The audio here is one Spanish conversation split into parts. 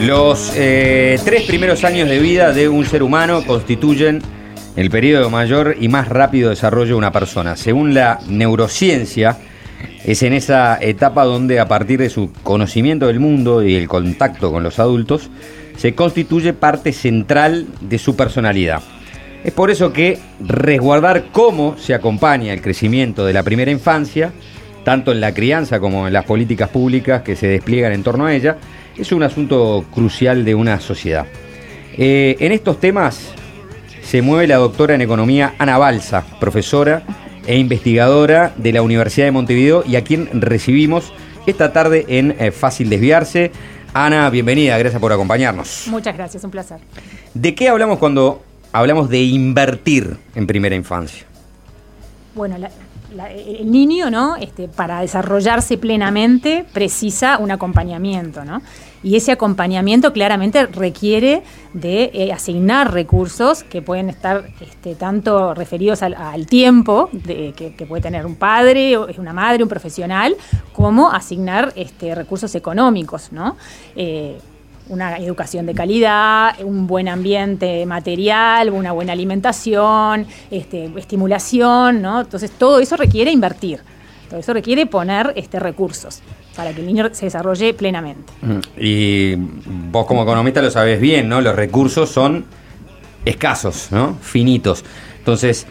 Los 3 primeros años de vida de un ser humano constituyen el periodo de mayor y más rápido desarrollo de una persona. Según la neurociencia, es en esa etapa donde, a partir de su conocimiento del mundo y el contacto con los adultos, se constituye parte central de su personalidad. Es por eso que resguardar cómo se acompaña el crecimiento de la primera infancia, tanto en la crianza como en las políticas públicas que se despliegan en torno a ella, es un asunto crucial de una sociedad. En estos temas se mueve la doctora en economía Ana Balsa, profesora e investigadora de la Universidad de Montevideo, y a quien recibimos esta tarde en Fácil Desviarse. Ana, bienvenida, gracias por acompañarnos. Muchas gracias, un placer. ¿De qué hablamos cuando hablamos de invertir en primera infancia? Bueno, el niño, ¿no? Para desarrollarse plenamente precisa un acompañamiento, ¿no? Y ese acompañamiento claramente requiere de asignar recursos que pueden estar tanto referidos al tiempo que puede tener un padre, una madre, un profesional, como asignar recursos económicos, ¿no? Una educación de calidad, un buen ambiente material, una buena alimentación, estimulación, ¿no? Entonces todo eso requiere invertir, todo eso requiere poner recursos para que el niño se desarrolle plenamente. Y vos como economista lo sabés bien, ¿no? Los recursos son escasos, ¿no? Finitos. Entonces,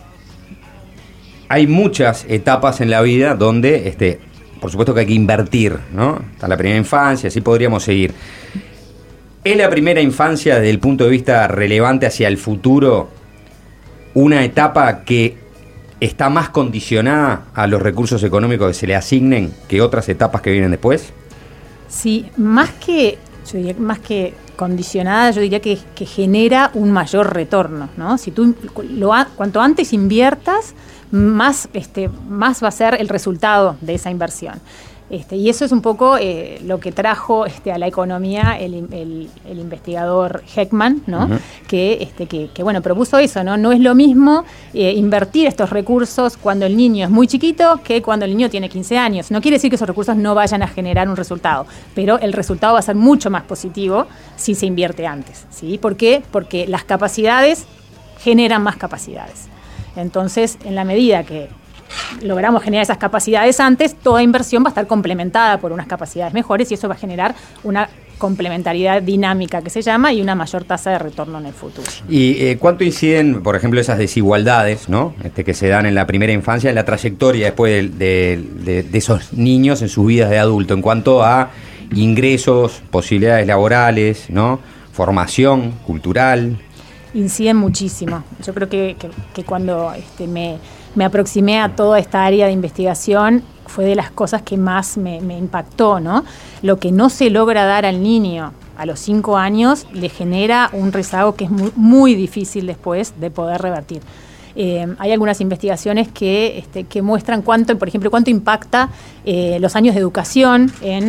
hay muchas etapas en la vida donde, por supuesto que hay que invertir, ¿no? Está la primera infancia, así podríamos seguir. ¿Es la primera infancia, desde el punto de vista relevante hacia el futuro, una etapa que está más condicionada a los recursos económicos que se le asignen que otras etapas que vienen después? Sí, más que condicionada, yo diría que genera un mayor retorno, ¿no? Si tú cuanto antes inviertas, más va a ser el resultado de esa inversión. Y eso es un poco lo que trajo a la economía el investigador Heckman, ¿no? Uh-huh. que propuso eso, ¿no? No es lo mismo invertir estos recursos cuando el niño es muy chiquito que cuando el niño tiene 15 años. No quiere decir que esos recursos no vayan a generar un resultado, pero el resultado va a ser mucho más positivo si se invierte antes, ¿sí? ¿Por qué? Porque las capacidades generan más capacidades. Entonces, en la medida que logramos generar esas capacidades antes, toda inversión va a estar complementada por unas capacidades mejores y eso va a generar una complementariedad dinámica que se llama y una mayor tasa de retorno en el futuro. ¿Y cuánto inciden, por ejemplo, esas desigualdades, ¿no? Que se dan en la primera infancia, en la trayectoria después de esos niños en sus vidas de adulto, en cuanto a ingresos, posibilidades laborales, ¿no? Formación cultural? Inciden muchísimo. Yo creo que cuando me aproximé a toda esta área de investigación, fue de las cosas que más me impactó, ¿no? Lo que no se logra dar al niño a los 5 años le genera un rezago que es muy, muy difícil después de poder revertir. Hay algunas investigaciones que muestran cuánto impacta los años de educación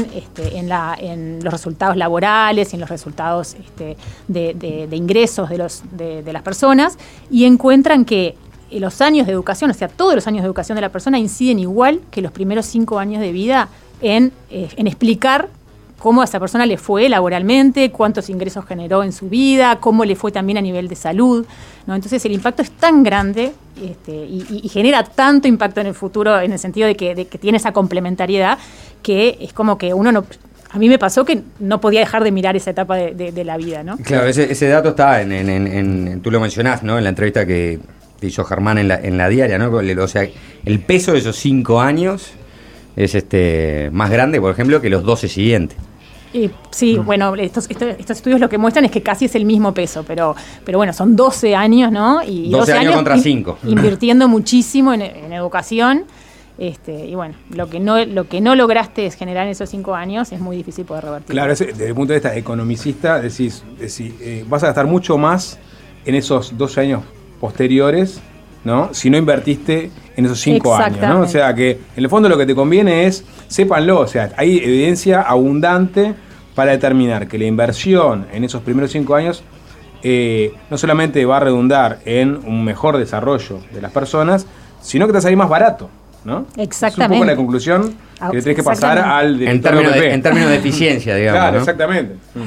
en los resultados laborales, en los resultados de ingresos de las personas, y encuentran que los años de educación, o sea, todos los años de educación de la persona inciden igual que los primeros 5 años de vida en explicar cómo a esa persona le fue laboralmente, cuántos ingresos generó en su vida, cómo le fue también a nivel de salud, ¿no? Entonces el impacto es tan grande y genera tanto impacto en el futuro, en el sentido de que tiene esa complementariedad, que es como que uno no... A mí me pasó que no podía dejar de mirar esa etapa de la vida, ¿no? Claro, ese dato está tú lo mencionás, ¿no? En la entrevista que hizo Germán en la diaria, ¿no? O sea, el peso de esos 5 años es más grande, por ejemplo, que los 12 siguientes. Sí, bueno, estos estudios lo que muestran es que casi es el mismo peso, pero bueno, son 12 años, ¿no? Y 12 años contra 5. Invirtiendo muchísimo en educación. Y bueno, lo que no lograste es generar en esos 5 años, es muy difícil poder revertir. Claro, desde el punto de vista economicista, decís vas a gastar mucho más en esos 12 años posteriores, ¿no? Si no invertiste en esos 5 años, ¿no? O sea que en el fondo lo que te conviene es, sépanlo, o sea, hay evidencia abundante para determinar que la inversión en esos primeros 5 años no solamente va a redundar en un mejor desarrollo de las personas, sino que te va a salir más barato, ¿no? Exactamente. Es un poco la conclusión que le tenés que pasar al en términos de eficiencia, digamos. Claro, ¿no? Exactamente.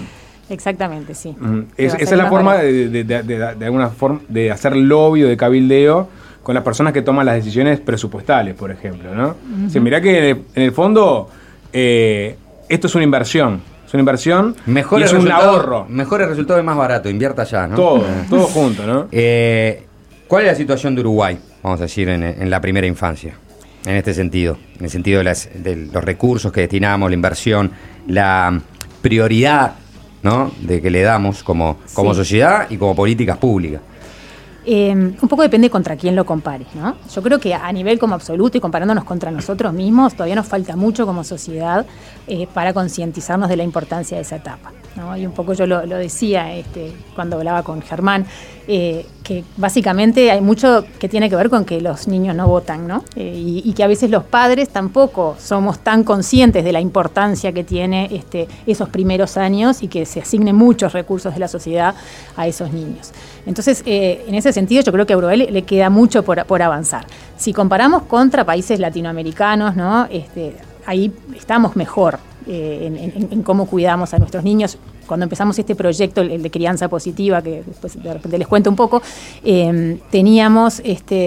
Exactamente, sí. Esa es la forma de alguna forma de hacer lobby o de cabildeo con las personas que toman las decisiones presupuestales, por ejemplo, ¿no? O sea, mirá que en el fondo esto es una inversión. Es una inversión y es un ahorro. Mejores resultados y más barato, invierta ya, ¿no? Todo junto, ¿no? ¿Cuál es la situación de Uruguay, vamos a decir, en la primera infancia? En este sentido, en el sentido de los recursos que destinamos, la inversión, la prioridad, ¿no?, de que le damos como sociedad y como políticas públicas. Un poco depende contra quién lo compares, ¿no? Yo creo que a nivel como absoluto y comparándonos contra nosotros mismos, todavía nos falta mucho como sociedad para concientizarnos de la importancia de esa etapa, ¿no? Y un poco yo lo decía cuando hablaba con Germán, que básicamente hay mucho que tiene que ver con que los niños no votan, ¿no? Y que a veces los padres tampoco somos tan conscientes de la importancia que tiene esos primeros años y que se asignen muchos recursos de la sociedad a esos niños. Entonces, en ese sentido, yo creo que a Uruguay le queda mucho por avanzar. Si comparamos contra países latinoamericanos, ¿no?, ahí estamos mejor en cómo cuidamos a nuestros niños. Cuando empezamos este proyecto, el de crianza positiva, que después de repente les cuento un poco, tuvimos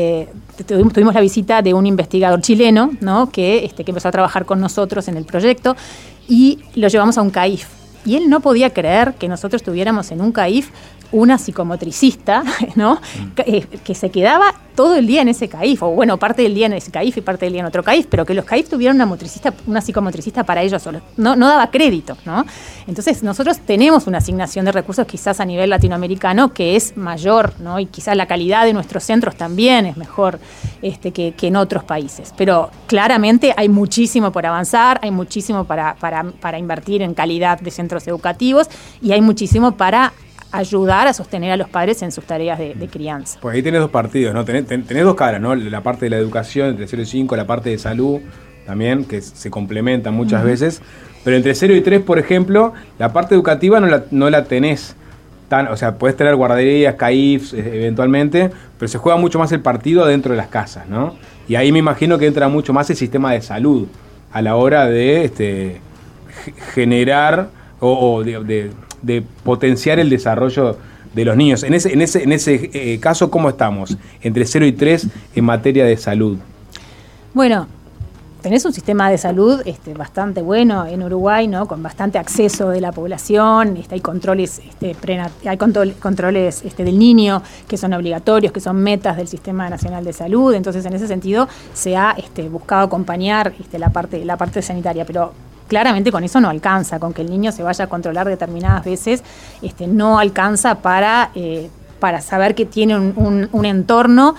la visita de un investigador chileno, ¿no?, que empezó a trabajar con nosotros en el proyecto y lo llevamos a un CAIF. Y él no podía creer que nosotros tuviéramos en un CAIF una psicomotricista, ¿no?, que se quedaba todo el día en ese CAIF, o bueno, parte del día en ese CAIF y parte del día en otro CAIF, pero que los CAIF tuvieran una psicomotricista para ellos solos. No daba crédito, ¿no? Entonces, nosotros tenemos una asignación de recursos quizás a nivel latinoamericano que es mayor, ¿no? Y quizás la calidad de nuestros centros también es mejor que en otros países. Pero claramente hay muchísimo por avanzar, hay muchísimo para invertir en calidad de centros educativos y hay muchísimo para ayudar a sostener a los padres en sus tareas de crianza. Pues ahí tenés dos partidos, ¿no? Tenés dos caras, ¿no? La parte de la educación entre 0 y 5, la parte de salud también, que se complementan muchas veces. Pero entre 0 y 3, por ejemplo, la parte educativa no la tenés tan... O sea, podés tener guarderías, CAIFs, eventualmente, pero se juega mucho más el partido dentro de las casas, ¿no? Y ahí me imagino que entra mucho más el sistema de salud a la hora de generar o de potenciar el desarrollo de los niños. En ese caso, ¿cómo estamos? Entre 0 y 3 en materia de salud. Bueno, tenés un sistema de salud bastante bueno en Uruguay, ¿no?, con bastante acceso de la población, hay controles controles del niño que son obligatorios, que son metas del Sistema Nacional de Salud. Entonces, en ese sentido, se ha buscado acompañar la parte sanitaria, pero claramente con eso no alcanza, con que el niño se vaya a controlar determinadas veces, no alcanza para saber que tiene un entorno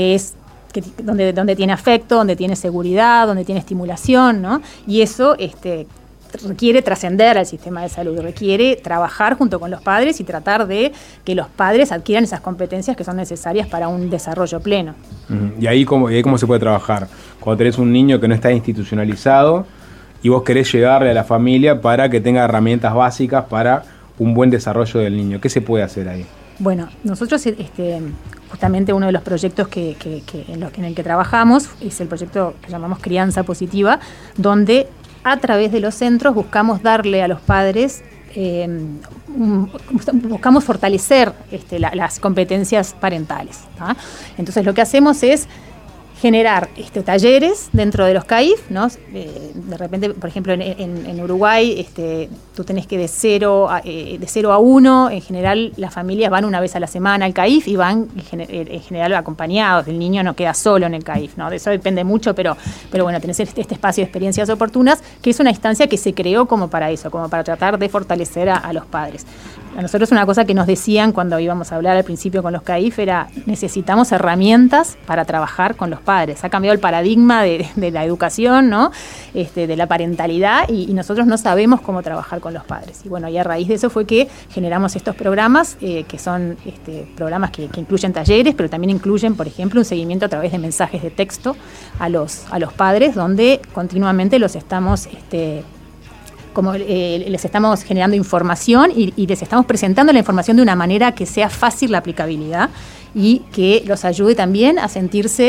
donde tiene afecto, donde tiene seguridad, donde tiene estimulación, ¿no? Y eso requiere trascender al sistema de salud, requiere trabajar junto con los padres y tratar de que los padres adquieran esas competencias que son necesarias para un desarrollo pleno. ¿Y ahí cómo se puede trabajar? Cuando tenés un niño que no está institucionalizado y vos querés llegarle a la familia para que tenga herramientas básicas para un buen desarrollo del niño. ¿Qué se puede hacer ahí? Bueno, nosotros justamente uno de los proyectos en el que trabajamos es el proyecto que llamamos Crianza Positiva, donde a través de los centros buscamos darle a los padres, buscamos fortalecer las competencias parentales, ¿tá? Entonces lo que hacemos es generar talleres dentro de los CAIF, ¿no? De repente, por ejemplo, en Uruguay, tú tenés que de 0 a 1, en general las familias van una vez a la semana al CAIF y van en general acompañados. El niño no queda solo en el CAIF, ¿no? De eso depende mucho, pero bueno, tenés este espacio de experiencias oportunas, que es una instancia que se creó como para eso, como para tratar de fortalecer a los padres. A nosotros una cosa que nos decían cuando íbamos a hablar al principio con los CAIF era: necesitamos herramientas para trabajar con los padres. Ha cambiado el paradigma de la educación, ¿no? De la parentalidad, y nosotros no sabemos cómo trabajar con los padres. Y bueno, y a raíz de eso fue que generamos estos programas, que son programas que incluyen talleres, pero también incluyen, por ejemplo, un seguimiento a través de mensajes de texto a los padres, donde continuamente los estamos les estamos generando información y les estamos presentando la información de una manera que sea fácil la aplicabilidad y que los ayude también a sentirse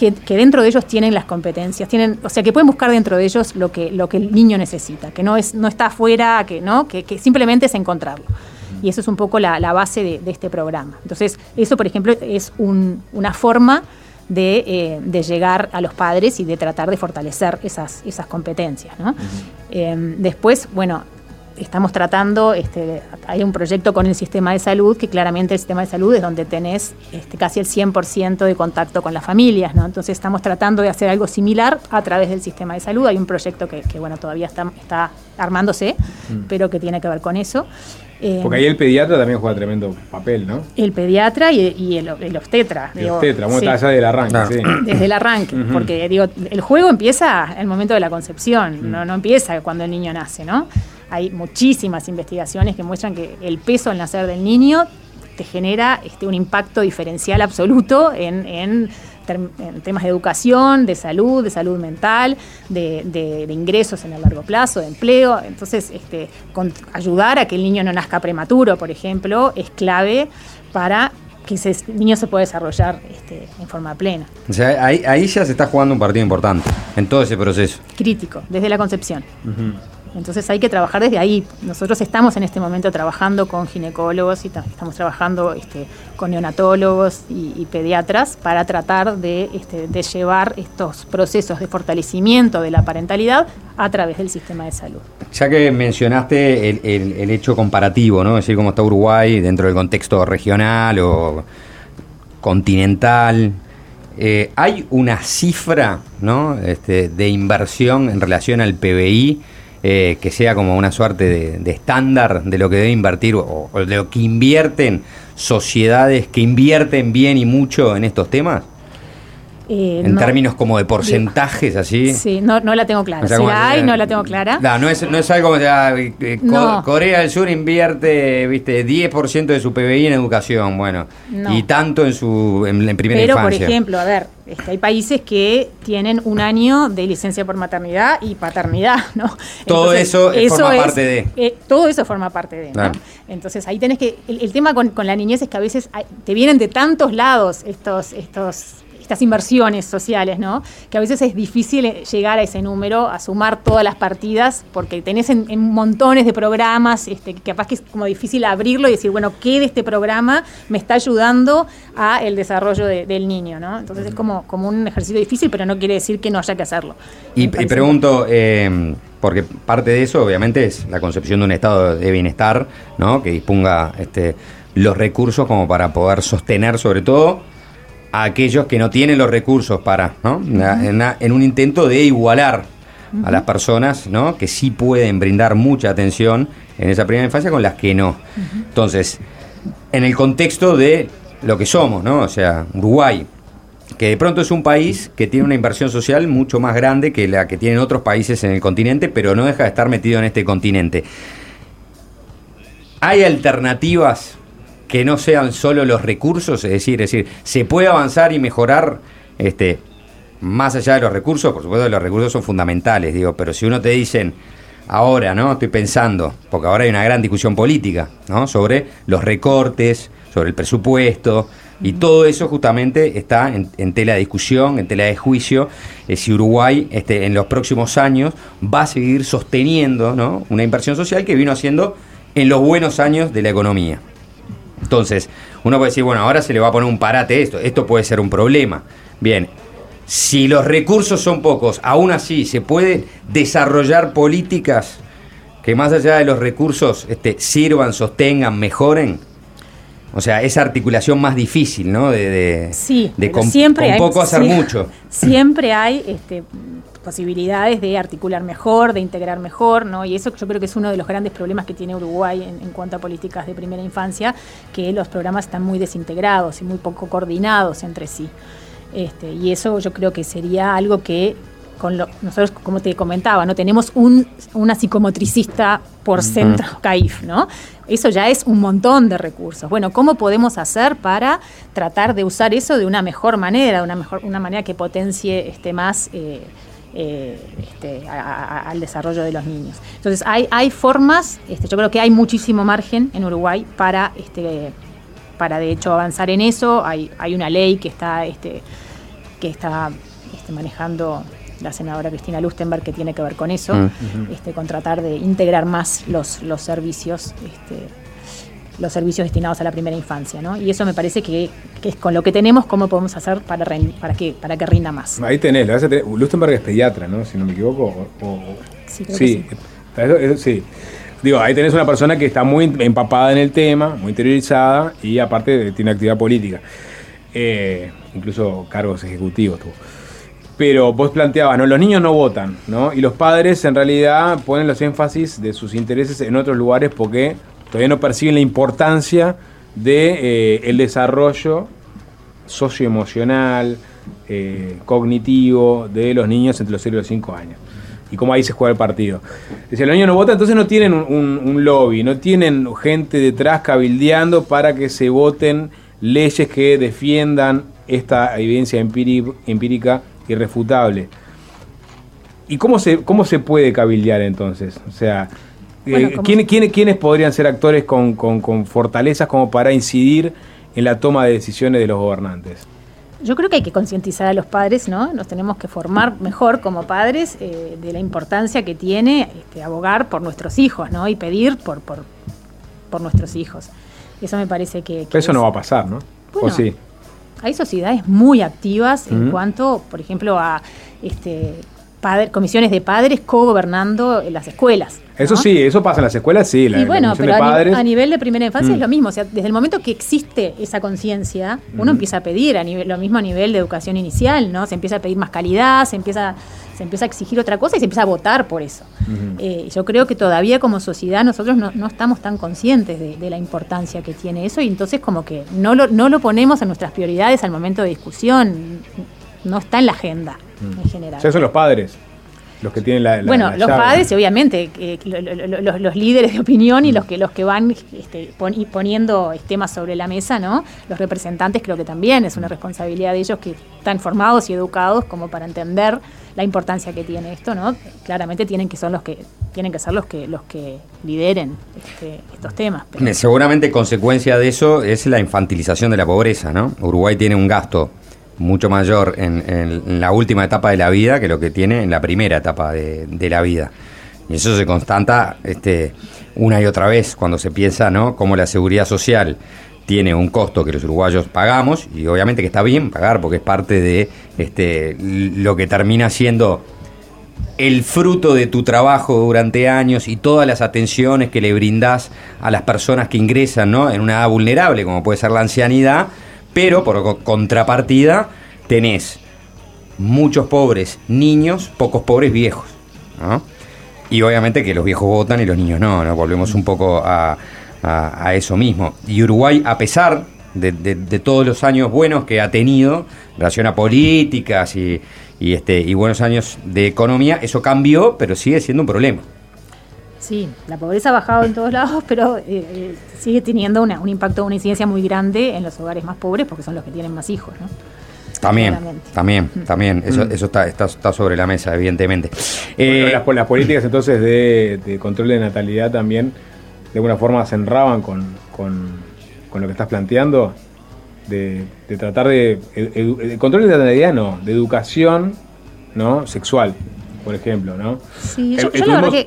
que dentro de ellos tienen las competencias, o sea, que pueden buscar dentro de ellos lo que el niño necesita, que no está afuera, que simplemente es encontrarlo. Y eso es un poco la base de este programa. Entonces, eso, por ejemplo, es una forma de llegar a los padres y de tratar de fortalecer esas competencias, ¿no? Después, bueno, estamos tratando, hay un proyecto con el sistema de salud, que claramente el sistema de salud es donde tenés casi el 100% de contacto con las familias, ¿no? Entonces estamos tratando de hacer algo similar a través del sistema de salud. Hay un proyecto que bueno, todavía está armándose, pero que tiene que ver con eso. Porque ahí el pediatra también juega tremendo papel, ¿no? El pediatra y el obstetra. El obstetra, sí. Allá del arranque, sí. Desde el arranque, porque el juego empieza en el momento de la concepción, no empieza cuando el niño nace, ¿no? Hay muchísimas investigaciones que muestran que el peso al nacer del niño te genera un impacto diferencial absoluto en temas de educación, de salud mental, de ingresos en el largo plazo, de empleo. Entonces, ayudar a que el niño no nazca prematuro, por ejemplo, es clave para que ese niño se pueda desarrollar en forma plena. O sea, ahí ya se está jugando un partido importante en todo ese proceso. Crítico, desde la concepción. Entonces hay que trabajar desde ahí. Nosotros estamos en este momento trabajando con ginecólogos y estamos trabajando con neonatólogos y pediatras para tratar de llevar estos procesos de fortalecimiento de la parentalidad a través del sistema de salud. Ya que mencionaste el hecho comparativo, ¿no? Es decir, cómo está Uruguay dentro del contexto regional o continental. ¿Hay una cifra, ¿no? De inversión en relación al PBI que sea como una suerte de estándar de lo que debe invertir o de lo que invierten sociedades que invierten bien y mucho en estos temas? En términos como de porcentajes, así. Sí, no la tengo clara. O sea, no la tengo clara. No es algo como Corea del Sur invierte, 10% de su PBI en educación, bueno, y tanto en primera infancia. Pero, por ejemplo, a ver, hay países que tienen un año de licencia por maternidad y paternidad, ¿no? Entonces, todo eso forma parte de. Todo eso forma parte de, ¿no? Entonces ahí tenés que. El tema con la niñez es que a veces te vienen de tantos lados estas inversiones sociales, ¿no? Que a veces es difícil llegar a ese número, a sumar todas las partidas, porque tenés en montones de programas, que capaz que es como difícil abrirlo y decir, bueno, ¿qué de este programa me está ayudando a el desarrollo del niño, ¿no? Entonces es como un ejercicio difícil, pero no quiere decir que no haya que hacerlo. Y pregunto, porque parte de eso obviamente es la concepción de un estado de bienestar, ¿no? Que disponga los recursos como para poder sostener sobre todo a aquellos que no tienen los recursos para, ¿no? En un intento de igualar a las personas, ¿no? Que sí pueden brindar mucha atención en esa primera infancia con las que no. Entonces, en el contexto de lo que somos, ¿no? O sea, Uruguay, que de pronto es un país que tiene una inversión social mucho más grande que la que tienen otros países en el continente, pero no deja de estar metido en este continente. ¿Hay alternativas que no sean solo los recursos? Es decir, ¿se puede avanzar y mejorar más allá de los recursos? Por supuesto, los recursos son fundamentales, pero si uno te dicen ahora, ¿no? Estoy pensando, porque ahora hay una gran discusión política, ¿no? Sobre los recortes, sobre el presupuesto, y todo eso justamente está en tela de discusión, en tela de juicio, si Uruguay en los próximos años va a seguir sosteniendo, ¿no? Una inversión social que vino haciendo en los buenos años de la economía. Entonces, uno puede decir, bueno, ahora se le va a poner un parate a esto puede ser un problema. Bien, si los recursos son pocos, aún así se puede desarrollar políticas que más allá de los recursos sirvan, sostengan, mejoren. O sea, esa articulación más difícil, ¿no? Sí, con poco hacer mucho. Siempre hay posibilidades de articular mejor, de integrar mejor, ¿no? Y eso yo creo que es uno de los grandes problemas que tiene Uruguay en cuanto a políticas de primera infancia, que los programas están muy desintegrados y muy poco coordinados entre sí. Y eso yo creo que sería algo que nosotros, como te comentaba, no tenemos una psicomotricista por centro CAIF, ¿no? Eso ya es un montón de recursos. Bueno, ¿cómo podemos hacer para tratar de usar eso de una mejor manera, una manera que potencie más al desarrollo de los niños? Entonces hay formas, yo creo que hay muchísimo margen en Uruguay para de hecho avanzar en eso. Hay una ley que está que está manejando la senadora Cristina Lustenberg, que tiene que ver con eso, con tratar de integrar más los servicios destinados a la primera infancia, ¿no? Y eso me parece que es con lo que tenemos, cómo podemos hacer para que rinda más. Ahí tenés, Lustenberg es pediatra, ¿no? Si no me equivoco. Sí, creo que sí. Sí. Digo, ahí tenés una persona que está muy empapada en el tema, muy interiorizada y aparte tiene actividad política. Incluso cargos ejecutivos tuvo. Pero vos planteabas, ¿no? Los niños no votan, ¿no? Y los padres en realidad ponen los énfasis de sus intereses en otros lugares porque todavía no perciben la importancia de el desarrollo socioemocional, cognitivo de los niños entre los 0 y los 5 años. Y cómo ahí se juega el partido. Si los niños no votan, entonces no tienen un lobby, no tienen gente detrás cabildeando para que se voten leyes que defiendan esta evidencia empírica irrefutable. ¿Y cómo se puede cabildear entonces? O sea, ¿quiénes podrían ser actores con fortalezas como para incidir en la toma de decisiones de los gobernantes? Yo creo que hay que concientizar a los padres, ¿no? Nos tenemos que formar mejor como padres de la importancia que tiene abogar por nuestros hijos, ¿no? Y pedir por nuestros hijos. Eso me parece que eso no va a pasar, ¿no? Bueno, ¿o sí? Hay sociedades muy activas en cuanto, por ejemplo, a comisiones de padres co-gobernando en las escuelas, ¿no? Eso sí, eso pasa en las escuelas, sí. Y bueno, pero a nivel de primera infancia es lo mismo. O sea, desde el momento que existe esa conciencia, uno empieza a pedir lo mismo a nivel de educación inicial, ¿no? Se empieza a pedir más calidad, se empieza a exigir otra cosa y se empieza a votar por eso. Yo creo que todavía como sociedad nosotros no estamos tan conscientes de la importancia que tiene eso y entonces como que no lo ponemos en nuestras prioridades al momento de discusión. No está en la agenda en general. O sea, son los padres los que tienen la los llave. padres y obviamente los líderes de opinión y los que van poniendo temas sobre la mesa, ¿no? Los representantes creo que también es una responsabilidad de ellos que están formados y educados como para entender la importancia que tiene esto, ¿no? Claramente tienen que ser los que lideren estos temas. Pero seguramente consecuencia de eso es la infantilización de la pobreza, ¿no? Uruguay tiene un gasto mucho mayor en la última etapa de la vida que lo que tiene en la primera etapa de la vida. Y eso se constata una y otra vez cuando se piensa, ¿no?, cómo la seguridad social tiene un costo que los uruguayos pagamos, y obviamente que está bien pagar porque es parte de lo que termina siendo el fruto de tu trabajo durante años y todas las atenciones que le brindás a las personas que ingresan, ¿no?, en una edad vulnerable como puede ser la ancianidad. Pero por contrapartida tenés muchos pobres niños, pocos pobres viejos, ¿no? Y obviamente que los viejos votan y los niños no. Volvemos un poco a eso mismo. Y Uruguay, a pesar de todos los años buenos que ha tenido en relación a políticas y buenos años de economía, eso cambió, pero sigue siendo un problema. Sí, la pobreza ha bajado en todos lados, pero sigue teniendo un impacto, una incidencia muy grande en los hogares más pobres porque son los que tienen más hijos, ¿no? También. Eso está sobre la mesa, evidentemente. Las políticas entonces de control de natalidad también de alguna forma se enraban con lo que estás planteando, de tratar de control de natalidad, no, de educación, ¿no?, sexual, por ejemplo, ¿no? Sí, yo la verdad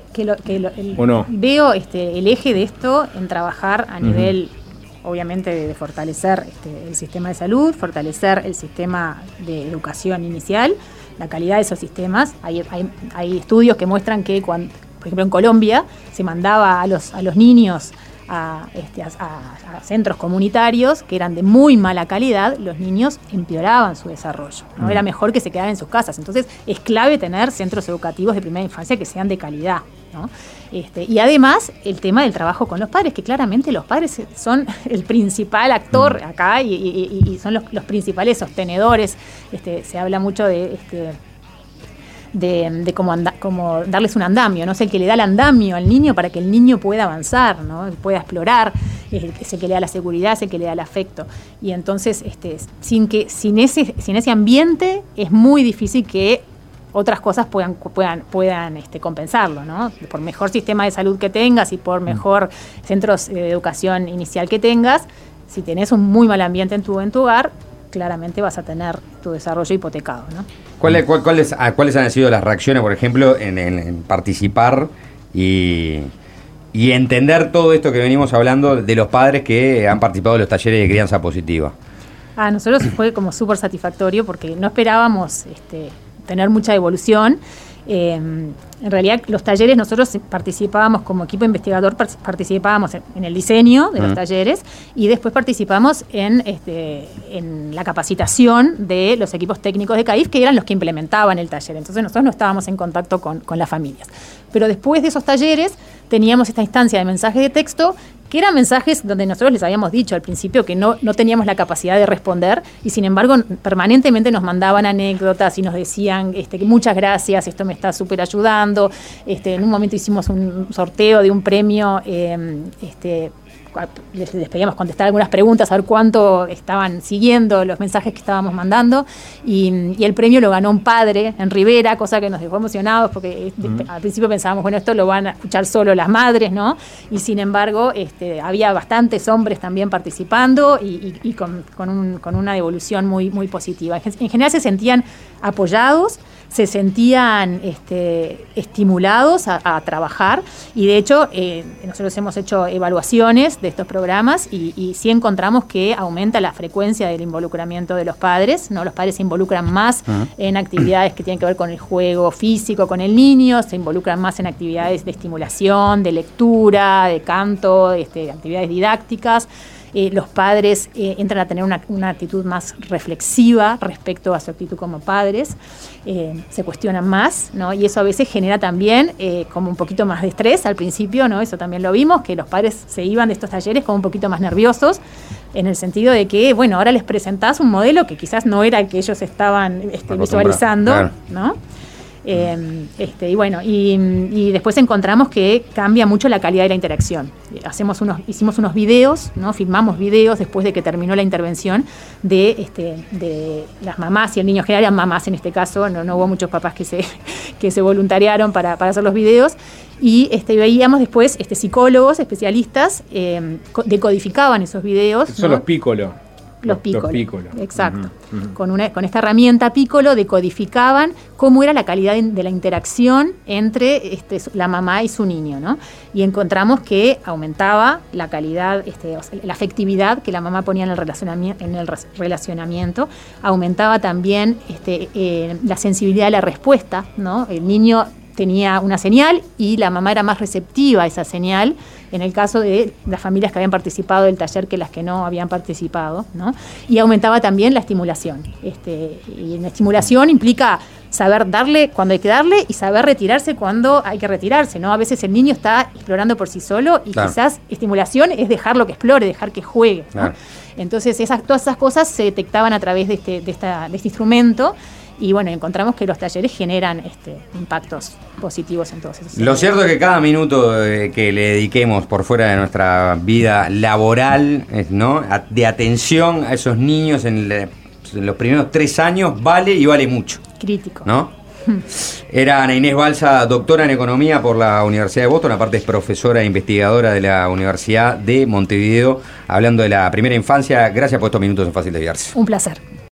veo el eje de esto en trabajar a nivel, obviamente, de fortalecer el sistema de salud, fortalecer el sistema de educación inicial, la calidad de esos sistemas. Hay estudios que muestran que, por ejemplo, en Colombia se mandaba a los niños a centros comunitarios que eran de muy mala calidad, los niños empeoraban su desarrollo, ¿no? Era mejor que se quedaran en sus casas. Entonces es clave tener centros educativos de primera infancia que sean de calidad, ¿no? Y además el tema del trabajo con los padres, que claramente los padres son el principal actor acá y son los principales sostenedores. Se habla mucho de cómo darles un andamio, ¿no? Es el que le da el andamio al niño para que el niño pueda avanzar, ¿no?, pueda explorar, es el que le da la seguridad, es el que le da el afecto. Y entonces, sin ese ambiente es muy difícil que otras cosas puedan compensarlo, ¿no? Por mejor sistema de salud que tengas y por mejor centros de educación inicial que tengas, si tenés un muy mal ambiente en tu hogar, claramente vas a tener tu desarrollo hipotecado, ¿no? ¿Cuáles han sido las reacciones, por ejemplo, en participar y entender todo esto que venimos hablando de los padres que han participado de los talleres de crianza positiva? A nosotros fue como súper satisfactorio porque no esperábamos tener mucha devolución. En realidad los talleres nosotros participábamos como equipo investigador, participábamos en el diseño de los talleres y después participamos en la capacitación de los equipos técnicos de CAIF, que eran los que implementaban el taller. Entonces nosotros no estábamos en contacto con las familias. Pero después de esos talleres teníamos esta instancia de mensajes de texto, que eran mensajes donde nosotros les habíamos dicho al principio que no teníamos la capacidad de responder y sin embargo permanentemente nos mandaban anécdotas y nos decían que muchas gracias, esto me está súper ayudando. En un momento hicimos un sorteo de un premio, les pedíamos contestar algunas preguntas, a ver cuánto estaban siguiendo los mensajes que estábamos mandando y el premio lo ganó un padre en Rivera, cosa que nos dejó emocionados porque al principio pensábamos, bueno, esto lo van a escuchar solo las madres, ¿no? Y sin embargo había bastantes hombres también participando y con una devolución muy, muy positiva. En general se sentían apoyados, se sentían estimulados a trabajar y de hecho nosotros hemos hecho evaluaciones de estos programas y sí encontramos que aumenta la frecuencia del involucramiento de los padres, ¿no? Los padres se involucran más en actividades que tienen que ver con el juego físico con el niño, se involucran más en actividades de estimulación, de lectura, de canto, actividades didácticas. Los padres entran a tener una actitud más reflexiva respecto a su actitud como padres, se cuestionan más, ¿no? Y eso a veces genera también como un poquito más de estrés al principio, ¿no? Eso también lo vimos, que los padres se iban de estos talleres como un poquito más nerviosos, en el sentido de que, bueno, ahora les presentás un modelo que quizás no era el que ellos estaban visualizando, claro, ¿no? Y bueno, y después encontramos que cambia mucho la calidad de la interacción. Hicimos unos videos, ¿no? Filmamos videos después de que terminó la intervención de las mamás y el niño. En general eran mamás en este caso, no hubo muchos papás que se voluntariaron para hacer los videos. Y veíamos después psicólogos, especialistas, decodificaban esos videos. Son, ¿no? Los Piccolo. Los Piccolo. Exacto. Con esta herramienta Piccolo decodificaban cómo era la calidad de la interacción entre la mamá y su niño, ¿no? Y encontramos que aumentaba la calidad, la afectividad que la mamá ponía en el relacionamiento, aumentaba también la sensibilidad de la respuesta, ¿no? El niño tenía una señal y la mamá era más receptiva a esa señal, en el caso de las familias que habían participado del taller que las que no habían participado, ¿no? Y aumentaba también la estimulación. Y la estimulación implica saber darle cuando hay que darle y saber retirarse cuando hay que retirarse, ¿no? A veces el niño está explorando por sí solo y claro, quizás estimulación es dejarlo que explore, dejar que juegue, ¿no? Claro. Entonces todas esas cosas se detectaban a través de este instrumento. Y bueno, encontramos que los talleres generan impactos positivos en todos esos. Lo cierto es que cada minuto que le dediquemos por fuera de nuestra vida laboral, ¿no?, de atención a esos niños en los primeros 3 años vale y vale mucho. Crítico. ¿No? Era Ana Inés Balsa, doctora en Economía por la Universidad de Boston, aparte es profesora e investigadora de la Universidad de Montevideo, hablando de la primera infancia. Gracias por estos minutos en Fácil Desviarse. Un placer.